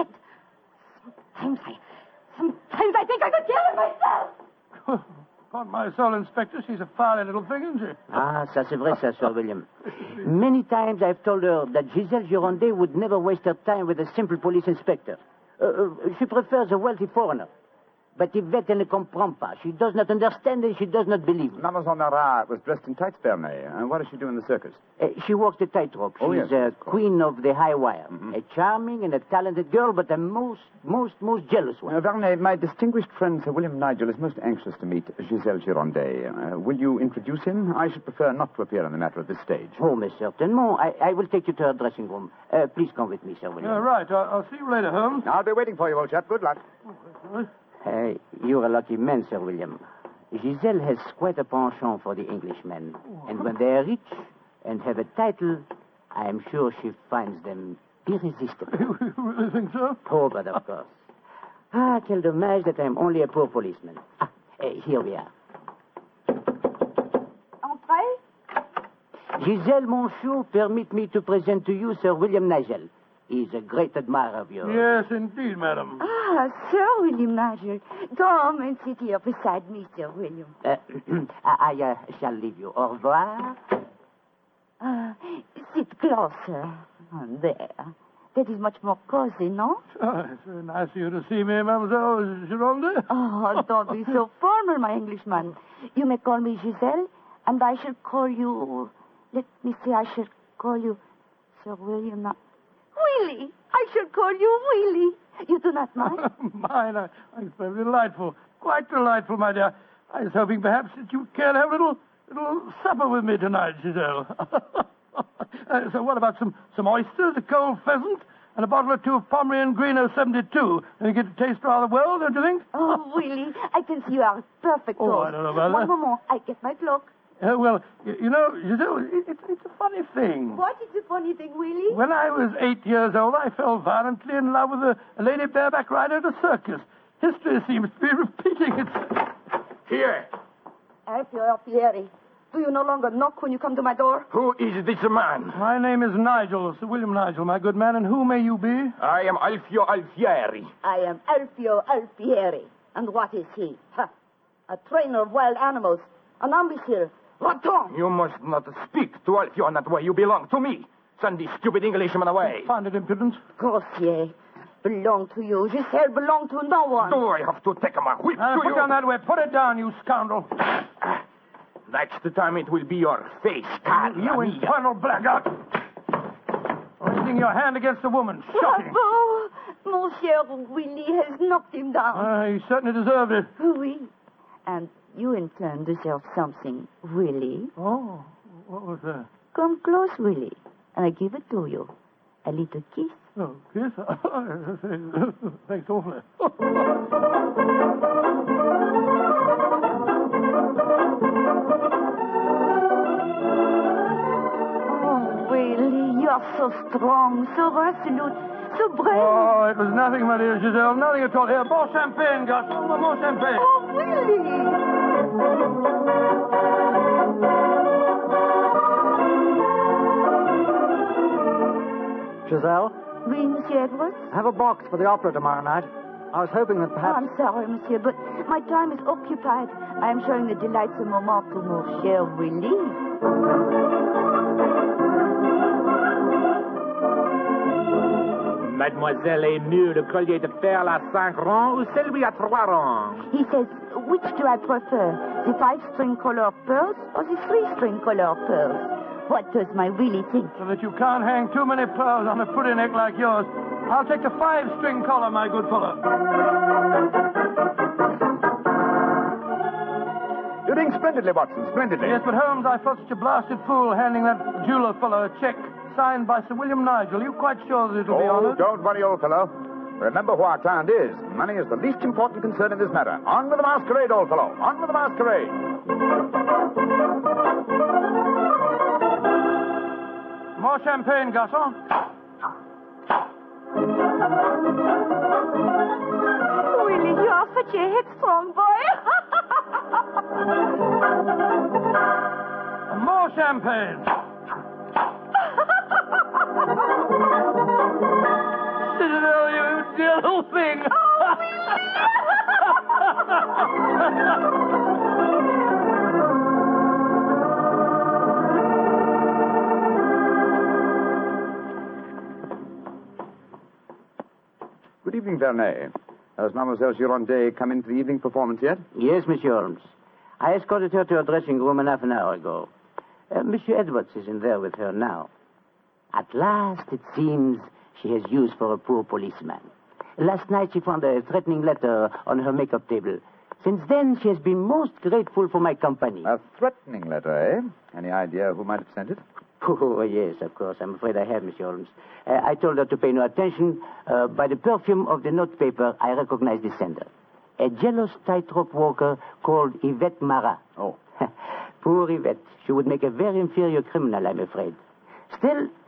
Sometimes I think I could kill her myself. Upon my soul, Inspector, she's a fine little thing, isn't she? Ah, ça c'est vrai, ça, Sir William. Many times I've told her that Giselle Gironde would never waste her time with a simple police inspector. She prefers a wealthy foreigner. But Yvette ne comprend pas. She does not understand and she does not believe. Mademoiselle Marat was dressed in tights, Vernet. And what does she do in the circus? She walks the tightrope. Oh, She's yes, queen of the high wire. A charming and a talented girl, but a most jealous one. Vernet, my distinguished friend Sir William Nigel is most anxious to meet Giselle Gironde. Will you introduce him? I should prefer not to appear on the matter at this stage. Oh, mais certainement. I will take you to her dressing room. Please come with me, Sir William. Right. I'll see you later, Holmes. I'll be waiting for you, old chap. Good luck. You're a lucky man, Sir William. Giselle has quite a penchant for the Englishmen. And when they are rich and have a title, I am sure she finds them irresistible. You really think so? Oh, but of course. Ah, quel dommage that I'm only a poor policeman. Here we are. Entrez? Giselle Monchou, permit me to present to you Sir William Nigel. He's a great admirer of yours. Yes, indeed, madam. Ah, Sir William Nigel. Come and sit here beside me, Sir William. I shall leave you. Au revoir. Sit closer. There. That is much more cozy, no? Oh, it's very nice of you to see me, Mademoiselle Gironde. Oh, don't be so formal, my Englishman. You may call me Giselle, and I shall call you... Let me see, I shall call you Sir William... Willie! I shall call you Willie. You do not mind? Mine, it's very delightful. Quite delightful, my dear. I was hoping perhaps that you care to have a little supper with me tonight, Giselle. So what about some oysters, a cold pheasant, and a bottle or two of Pomeranian Greeno 72? And you get to taste rather well, don't you think? Oh, Willie, I can see you are perfect. Oh, I don't know about One that. moment, I get my cloak. Well, you know, Giselle, it's a funny thing. What is the funny thing, Willie? When I was 8 years old, I fell violently in love with a lady bareback rider at a circus. History seems to be repeating itself. Here. Alfieri, do you no longer knock when you come to my door? Who is this man? My name is Nigel, Sir William Nigel, my good man, and who may you be? I am Alfio Alfieri. I am Alfio Alfieri. And what is he? A trainer of wild animals. An imbecile. Va-t'en! You must not speak to Alfio in that way. You belong to me. Send this stupid Englishman away. Found it impudent. Grossier. Belong to you. Giselle belong to no one. Do I have to take my whip to Put you? down that way. Put it down, you scoundrel. Next time it will be your face, Carla. You infernal blackguard. Raising your hand against a woman. Shocking. Bravo! Mon cher Willie has knocked him down. He certainly deserved it. Oui. And you in turn deserve something, Willie. Oh, what was that? Come close, Willie, and I give it to you. A little kiss. Oh, kiss? Thanks awfully. Oh, Willie, you are so strong, so resolute, so brave. Oh, it was nothing, my dear Giselle. Nothing at all. Here, more champagne, Gus. More champagne. Oh, Willie! Giselle? Oui, Monsieur Edwards? I have a box for the opera tomorrow night. I was hoping that Oh, perhaps... I'm sorry, Monsieur, but my time is occupied. I am showing the delightsome moment to mon cher Willie. Mademoiselle est mieux le collier de perles à 5 rangs ou celui à 3 rangs? He says, which do I prefer, the 5-string color pearls or the 3-string color pearls? What does my Willie think? So that you can't hang too many pearls on a pretty neck like yours. I'll take the 5-string collar, my good fellow. You're doing splendidly, Watson, splendidly. Yes, but Holmes, I felt such a blasted fool handing that jeweler fellow a check signed by Sir William Nigel. Are you quite sure that it'll be honored? Don't worry, old fellow. Remember who our client is. Money is the least important concern in this matter. On with the masquerade, old fellow. On with the masquerade. More champagne, garçon. Willie, you are such a headstrong boy. More champagne. Citadel, you dear little thing. Good evening, Vernet. Has Mademoiselle Gironde come in for the evening performance yet? Yes, Monsieur Holmes. I escorted her to her dressing room half an hour ago. Monsieur Edwards is in there with her now. At last, it seems, she has use for a poor policeman. Last night, she found a threatening letter on her makeup table. Since then, she has been most grateful for my company. A threatening letter, eh? Any idea who might have sent it? Oh, yes, of course. I'm afraid I have, Monsieur Holmes. I told her to pay no attention. By the perfume of the notepaper, I recognized the sender. A jealous tightrope walker called Yvette Marat. Oh. Poor Yvette. She would make a very inferior criminal, I'm afraid. Still,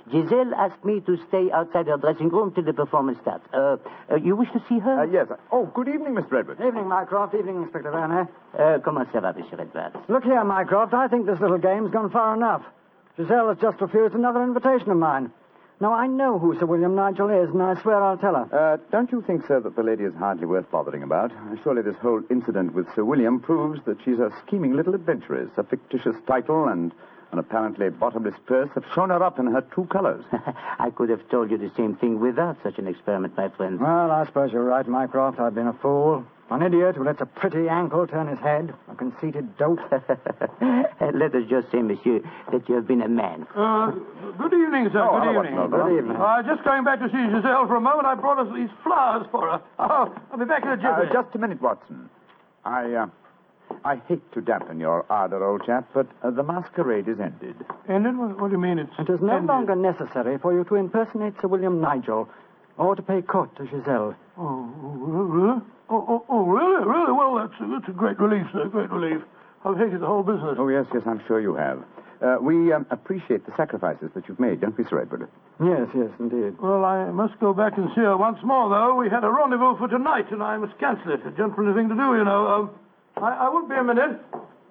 Giselle asked me to stay outside her dressing room till the performance starts. You wish to see her? Yes. Oh, good evening, Mr. Edwards. Evening, Mycroft. Evening, Inspector Werner. Comment ça va, Monsieur Edwards? Look here, Mycroft. I think this little game's gone far enough. Giselle has just refused another invitation of mine. Now, I know who Sir William Nigel is, and I swear I'll tell her. Don't you think, sir, that the lady is hardly worth bothering about? Surely this whole incident with Sir William proves that she's a scheming little adventuress. A fictitious title and an apparently bottomless purse have shown her up in her true colors. I could have told you the same thing without such an experiment, my friend. Well, I suppose you're right, Mycroft. I've been a fool. An idiot who lets a pretty ankle turn his head. A conceited dolt. Let us just say, monsieur, that you have been a man. Good evening, sir. Good evening. Good evening. Just going back to see Giselle for a moment, I brought us these flowers for her. I'll be back in a jiffy. Just a minute, Watson. I hate to dampen your ardor, old chap, but the masquerade is ended. Ended? What do you mean it's It is no longer necessary for you to impersonate Sir William Nigel or to pay court to Giselle. Oh, really? Really? Really? Well, that's a great relief, sir. Great relief. I've hated the whole business. Oh, yes, I'm sure you have. We appreciate the sacrifices that you've made, don't we, Sir Edward? Yes, indeed. Well, I must go back and see her once more, though. We had a rendezvous for tonight, and I must cancel it. A gentlemanly thing to do, you know. I won't be a minute.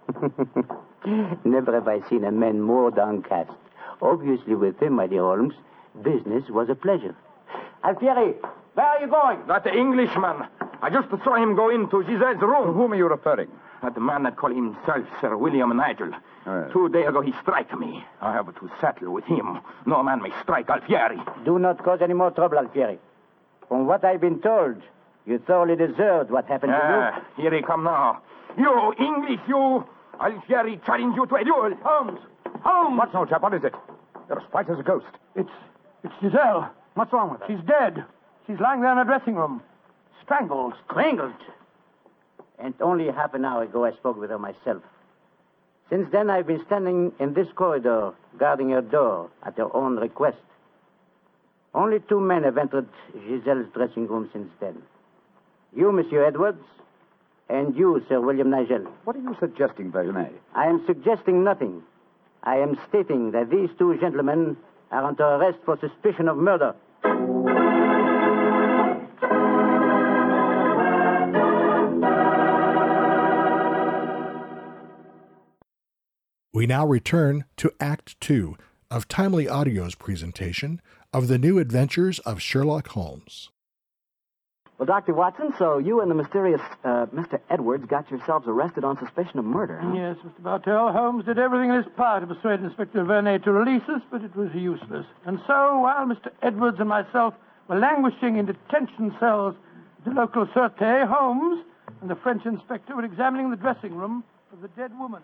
Never have I seen a man more downcast. Obviously, with him, my dear Holmes, business was a pleasure. Alfieri, where are you going? That Englishman. I just saw him go into Giselle's room. To whom are you referring? That man that called himself Sir William Nigel. Yes. 2 days ago, he struck me. I have to settle with him. No man may strike Alfieri. Do not cause any more trouble, Alfieri. From what I've been told, you thoroughly deserved what happened to you. Here he come now. You, English, you. Alfieri challenge you to a duel. Holmes! What's no, chap? What is it? You're as white as a ghost. It's Giselle. What's wrong with her? She's dead. She's lying there in her dressing room. Strangled. Strangled? And only half an hour ago I spoke with her myself. Since then, I've been standing in this corridor, guarding her door at her own request. Only 2 men have entered Giselle's dressing room since then. You, Monsieur Edwards, and you, Sir William Nigel. What are you suggesting, Vernet? I am suggesting nothing. I am stating that these 2 gentlemen are under arrest for suspicion of murder. We now return to Act 2 of Timely Audio's presentation of the new adventures of Sherlock Holmes. Well, Dr. Watson, so you and the mysterious Mr. Edwards got yourselves arrested on suspicion of murder, huh? Yes, Mr. Bartell. Holmes did everything in his power to persuade Inspector Vernet to release us, but it was useless. And so, while Mr. Edwards and myself were languishing in detention cells at the local Sûreté, Holmes and the French inspector were examining the dressing room of the dead woman.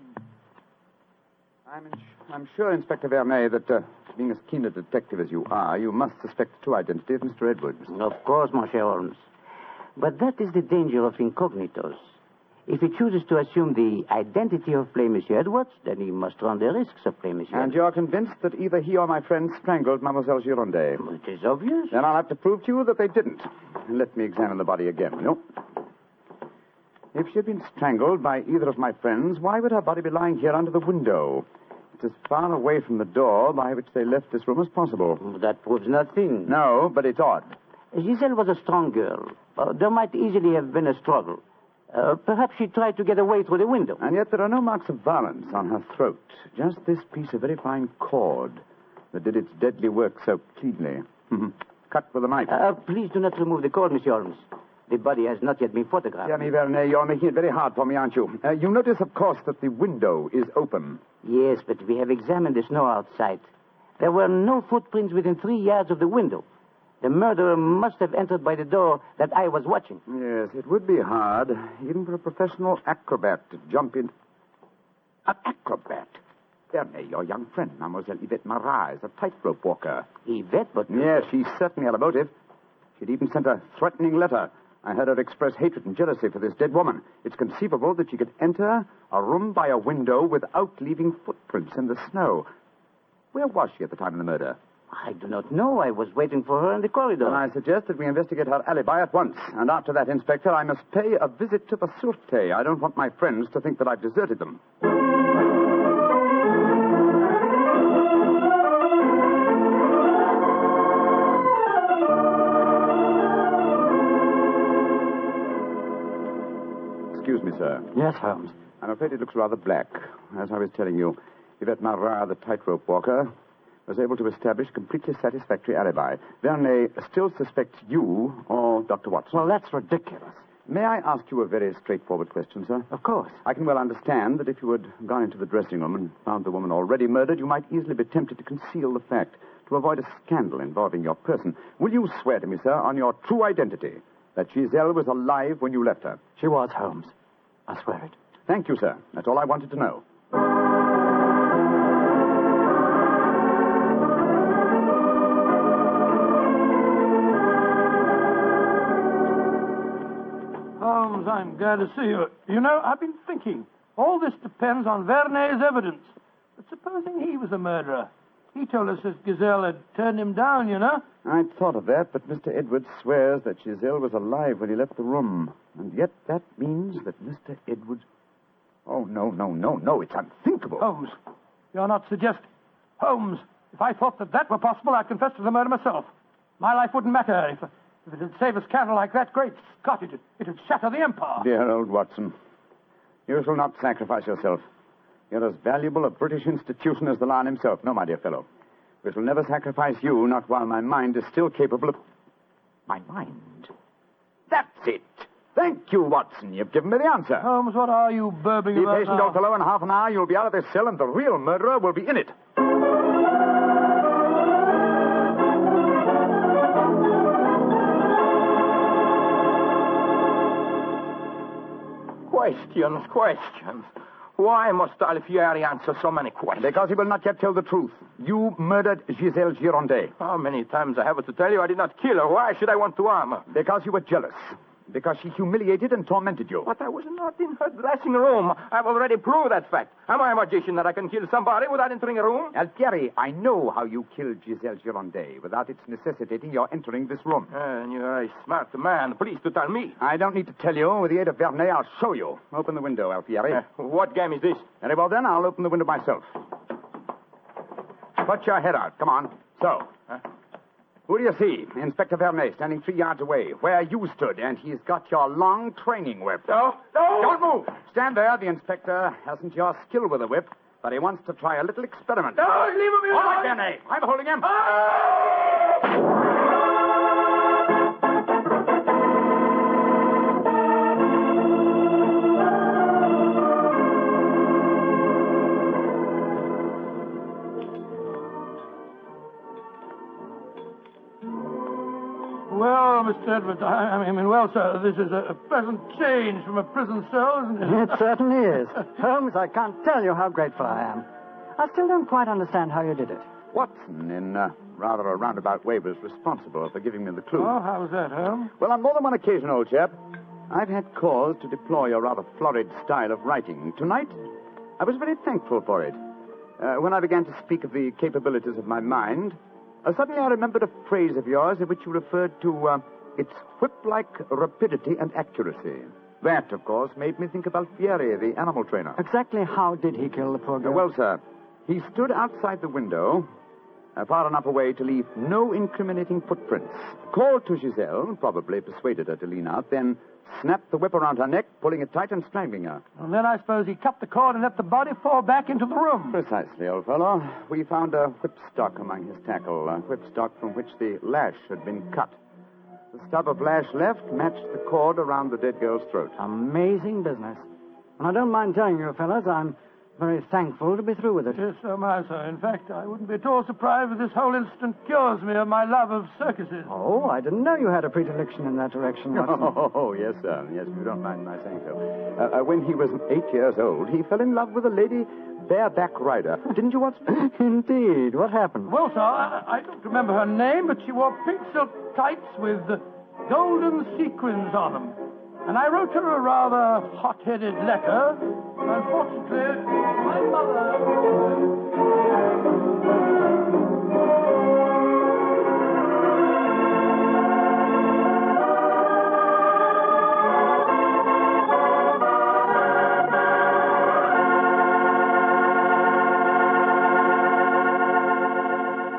I'm sure, Inspector Vernet, that being as keen a detective as you are, you must suspect the true identity of Mr. Edwards. Of course, Monsieur Holmes. But that is the danger of incognitos. If he chooses to assume the identity of plain Monsieur Edwards, then he must run the risks of plain Monsieur And Edwards. you're convinced that either he or my friend strangled Mademoiselle Girondet? It is obvious. Then I'll have to prove to you that they didn't. Let me examine the body again, will you? If she had been strangled by either of my friends, why would her body be lying here under the window? It's as far away from the door by which they left this room as possible. That proves nothing. No, but it's odd. Giselle was a strong girl. There might easily have been a struggle. Perhaps she tried to get away through the window. And yet there are no marks of violence on her throat. Just this piece of very fine cord that did its deadly work so cleanly. Cut with a knife. Please do not remove the cord, Monsieur Holmes. The body has not yet been photographed. Dear me, Vernet, you're making it very hard for me, aren't you? You notice, of course, that the window is open. Yes, but we have examined the snow outside. There were no footprints within 3 yards of the window. The murderer must have entered by the door that I was watching. Yes, it would be hard, even for a professional acrobat to jump in. An acrobat? Vernet, your young friend, Mademoiselle Yvette Marat, is a tightrope walker. Yvette, but... Yes, she certainly had a motive. She'd even sent a threatening letter. I heard her express hatred and jealousy for this dead woman. It's conceivable that she could enter a room by a window without leaving footprints in the snow. Where was she at the time of the murder? I do not know. I was waiting for her in the corridor. Then I suggest that we investigate her alibi at once. And after that, Inspector, I must pay a visit to the Sûreté. I don't want my friends to think that I've deserted them. me, sir. Yes, Holmes. I'm afraid it looks rather black. As I was telling you, Yvette Marat, the tightrope walker, was able to establish a completely satisfactory alibi. Verney still suspects you or Dr. Watson. Well, that's ridiculous. May I ask you a very straightforward question, sir? Of course. I can well understand that if you had gone into the dressing room and found the woman already murdered, you might easily be tempted to conceal the fact, to avoid a scandal involving your person. Will you swear to me, sir, on your true identity, that Giselle was alive when you left her? She was, Holmes. I swear it. Thank you, sir. That's all I wanted to know. Holmes, I'm glad to see you. You know, I've been thinking. All this depends on Verney's evidence. But supposing he was the murderer. He told us that Giselle had turned him down, you know. I'd thought of that, but Mr. Edwards swears that Giselle was alive when he left the room. And yet that means that Mr. Edwards... Oh, no. It's unthinkable. Holmes, you're not suggesting. Holmes, if I thought that were possible, I'd confess to the murder myself. My life wouldn't matter if it'd save a scandal like that. Great Scott, it'd shatter the empire. Dear old Watson, you shall not sacrifice yourself. You're as valuable a British institution as the Lion himself. No, my dear fellow. We shall never sacrifice you, not while my mind is still capable of... My mind? That's it. Thank you, Watson. You've given me the answer. Holmes, what are you burbling about Be patient, now? old fellow. In half an hour, you'll be out of this cell, and the real murderer will be in it. Questions. Why must Alfieri answer so many questions? Because he will not yet tell the truth. You murdered Giselle Girondet. How many times I have to tell you I did not kill her? Why should I want to harm her? Because you were jealous. Because she humiliated and tormented you. But I was not in her dressing room. I've already proved that fact. Am I a magician that I can kill somebody without entering a room? Alfieri, I know how you killed Giselle Girondet without its necessitating your entering this room. And you're a smart man. Please to tell me. I don't need to tell you. With the aid of Verney, I'll show you. Open the window, Alfieri. What game is this? Very well, then. I'll open the window myself. Put your head out. Come on. So. Who do you see? Inspector Verney, standing 3 yards away, where you stood, and he's got your long training whip. No! Don't move! Stand there. The inspector hasn't your skill with a whip, but he wants to try a little experiment. No, leave him alone! All right, Verney. I'm holding him. Well, Mr. Edwards, well, sir, this is a pleasant change from a prison cell, isn't it? It certainly is. Holmes, I can't tell you how grateful I am. I still don't quite understand how you did it. Watson, in rather a roundabout way, was responsible for giving me the clue. Oh, how's that, Holmes? Well, on more than one occasion, old chap, I've had cause to deplore your rather florid style of writing. Tonight, I was very thankful for it. When I began to speak of the capabilities of my mind, suddenly I remembered a phrase of yours in which you referred to its whip-like rapidity and accuracy. That, of course, made me think of Alfieri, the animal trainer. Exactly how did he kill the poor girl? Well, sir, he stood outside the window, far enough away to leave no incriminating footprints. Called to Giselle, probably persuaded her to lean out, then snapped the whip around her neck, pulling it tight and strangling her. And then I suppose he cut the cord and let the body fall back into the room. Precisely, old fellow. We found a whipstock among his tackle, a whipstock from which the lash had been cut. The stub of lash left matched the cord around the dead girl's throat. Amazing business. And I don't mind telling you, fellas, I'm very thankful to be through with it. Yes, so am I, sir. In fact, I wouldn't be at all surprised if this whole incident cures me of my love of circuses. Oh, I didn't know you had a predilection in that direction, Watson. Oh, yes, sir. Yes, if you don't mind my saying so. When he was 8 years old, he fell in love with a lady bareback rider. Didn't you, Watson? Indeed. What happened? Well, sir, I don't remember her name, but she wore pink silk tights with golden sequins on them. And I wrote her a rather hot-headed letter. Unfortunately, my mother...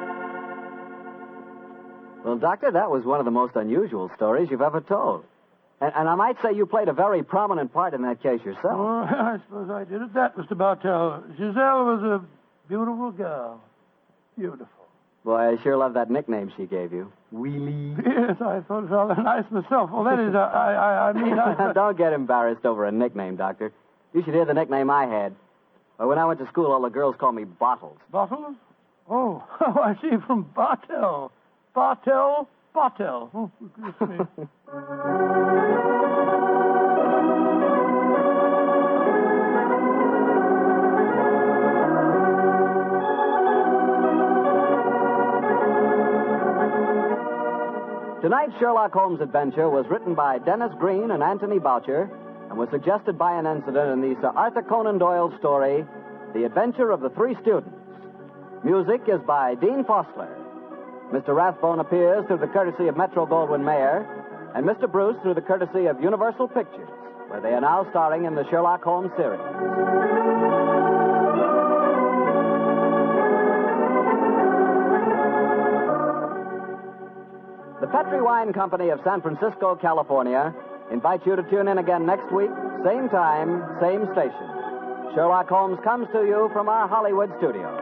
Well, Doctor, that was one of the most unusual stories you've ever told. And I might say you played a very prominent part in that case yourself. Oh, I suppose I did at that, Mr. Bartell. Giselle was a beautiful girl. Beautiful. Boy, I sure love that nickname she gave you. Wheelie. Yes, I thought it rather nice myself. Well, that is, I mean... Don't get embarrassed over a nickname, Doctor. You should hear the nickname I had. Well, when I went to school, all the girls called me Bottles. Bottles? Oh, I see, from Bartell. Bartell. Oh, goodness me. Tonight's Sherlock Holmes adventure was written by Dennis Green and Anthony Boucher and was suggested by an incident in the Sir Arthur Conan Doyle story, The Adventure of the Three Students. Music is by Dean Fosler. Mr. Rathbone appears through the courtesy of Metro-Goldwyn-Mayer, and Mr. Bruce through the courtesy of Universal Pictures, where they are now starring in the Sherlock Holmes series. The Petri Wine Company of San Francisco, California, invites you to tune in again next week, same time, same station. Sherlock Holmes comes to you from our Hollywood studios.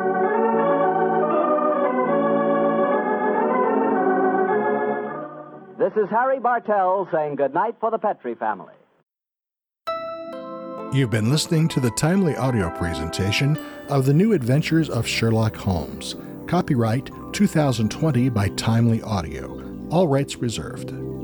This is Harry Bartell saying goodnight for the Petri family. You've been listening to the timely audio presentation of The New Adventures of Sherlock Holmes. Copyright 2020 by Timely Audio. All rights reserved.